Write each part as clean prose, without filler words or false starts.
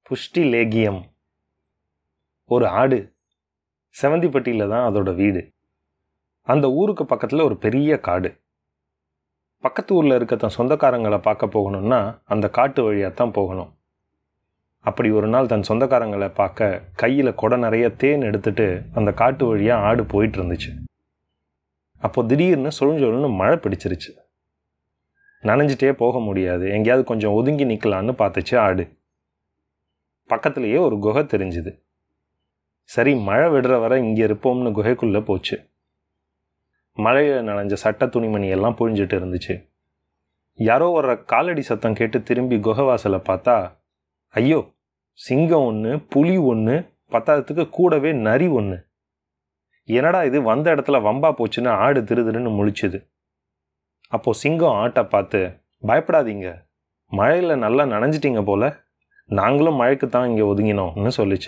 புஷ்டி லேகியம். ஒரு ஆடு. செவந்திப்பட்டியில் தான் அதோட வீடு. அந்த ஊருக்கு பக்கத்தில் ஒரு பெரிய காடு. பக்கத்து ஊரில் இருக்க தன் சொந்தக்காரங்களை பார்க்க போகணும்னா அந்த காட்டு வழியாக தான் போகணும். அப்படி ஒரு நாள் தன் சொந்தக்காரங்களை பார்க்க கையில் குடை நிறைய தேன் எடுத்துட்டு அந்த காட்டு வழியாக ஆடு போயிட்டு இருந்துச்சு. அப்போ திடீர்னு சொழுஞ்சொழுன்னு மழை பிடிச்சிருச்சு. நனைஞ்சிட்டே போக முடியாது, எங்கேயாவது கொஞ்சம் ஒதுங்கி நிற்கலான்னு பார்த்துச்சு ஆடு. பக்கத்துலேயே ஒரு குகை தெரிஞ்சுது. சரி, மழை விடுற வரை இங்கே இருப்போம்னு குகைக்குள்ளே போச்சு. மழையில் நனைஞ்ச சட்ட துணிமணி எல்லாம் புழிஞ்சிட்டு இருந்துச்சு. யாரோ வர்ற காலடி சத்தம் கேட்டு திரும்பி குகை வாசலை பார்த்தா, ஐயோ, சிங்கம் ஒன்று, புலி ஒன்று, பத்தாததுக்கு கூடவே நரி ஒன்று. என்னடா இது, வந்த இடத்துல வம்பா போச்சுன்னு ஆடு திருதுன்னு முழிச்சுது. அப்போது சிங்கம் ஆட்டை பார்த்து, பயப்படாதீங்க, மழையில் நல்லா நனைஞ்சிட்டிங்க போல, நாங்களும் மழைக்கு தான் இங்கே ஒதுங்கினோம்னு சொல்லிச்சு.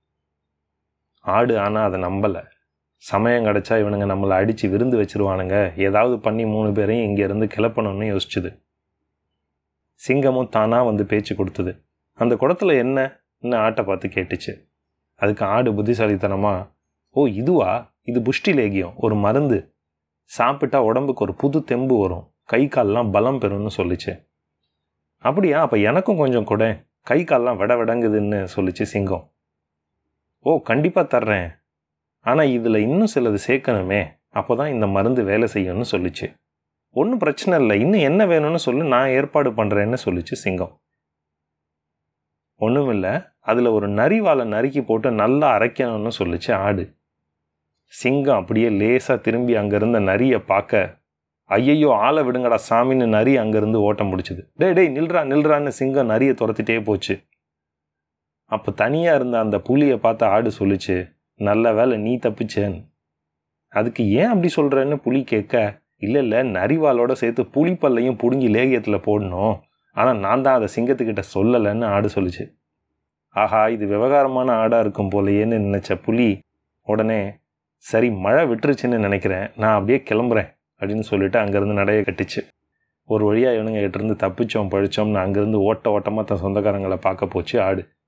ஆடு ஆனால் அதை நம்பலை. சமயம் கிடச்சா இவனுங்க நம்மளை அடித்து விருந்து வச்சிருவானுங்க, ஏதாவது பண்ணி 3 பேரையும் இங்கேருந்து கிளப்பணும்னு யோசிச்சுது. சிங்கமும் தானாக வந்து பேச்சு கொடுத்தது. அந்த குடத்தில் என்னன்னு ஆட்டை பார்த்து கேட்டுச்சு. அதுக்கு ஆடு புத்திசாலித்தனமா, ஓ இதுவா, இது புஷ்டி லேகியம், ஒரு மருந்து, சாப்பிட்டா உடம்புக்கு ஒரு புது தெம்பு வரும், கை கால்லாம் பலம் பெறும்னு சொல்லிச்சு. அப்படியா, அப்போ எனக்கும் கொஞ்சம் கூட, கை கால்லாம் விடங்குதுன்னு சொல்லிச்சு சிங்கம். ஓ கண்டிப்பாக தர்றேன், ஆனால் இதில் இன்னும் சிலது சேர்க்கணுமே, அப்போ தான் இந்த மருந்து வேலை செய்யும்னு சொல்லிச்சு. ஒன்றும் பிரச்சனை இல்லை, இன்னும் என்ன வேணும்னு சொல்லி நான் ஏற்பாடு பண்ணுறேன்னு சொல்லிச்சு சிங்கம். ஒன்றும் இல்லை, அதில் ஒரு நரிவாலை நறுக்கி போட்டு நல்லா அரைக்கணும்னு சொல்லிச்சு ஆடு. சிங்கம் அப்படியே லேசாக திரும்பி அங்கேருந்த நரியை பார்க்க, ஐயையோ ஆளை விடுங்கடா சாமின்னு நரி அங்கேருந்து ஓட்ட முடிச்சுது. டேய் நில்றான்னு சிங்கம் நரியை துரத்திட்டே போச்சு. அப்போ தனியாக இருந்த அந்த புலியை பார்த்து ஆடு சொல்லிச்சு, நல்ல வேலை நீ தப்பிச்சேன்னு. அதுக்கு ஏன் அப்படி சொல்கிறேன்னு புலி கேட்க, இல்லை நரிவாலோட சேர்த்து புலிப்பல்லையும் பிடுங்கி லேகியத்தில் போடணும், ஆனால் நான் தான் அதை சிங்கத்துக்கிட்ட சொல்லலைன்னு ஆடு சொல்லிச்சு. ஆஹா, இது விவகாரமான ஆடாக இருக்கும் போலையேன்னு நினச்ச புலி உடனே, சரி மழை விட்டுருச்சுன்னு நினைக்கிறேன், நான் அப்படியே கிளம்புறேன் அப்படின்னு சொல்லிட்டு அங்கேருந்து நடைய கட்டிச்சு. ஒரு வழியாக இவனுங்க கிட்டேருந்து தப்பிச்சோம் பழிச்சோம்னு அங்கேருந்து ஓட்டமாக தன் சொந்தக்காரங்களை பார்க்க போச்சு ஆடு.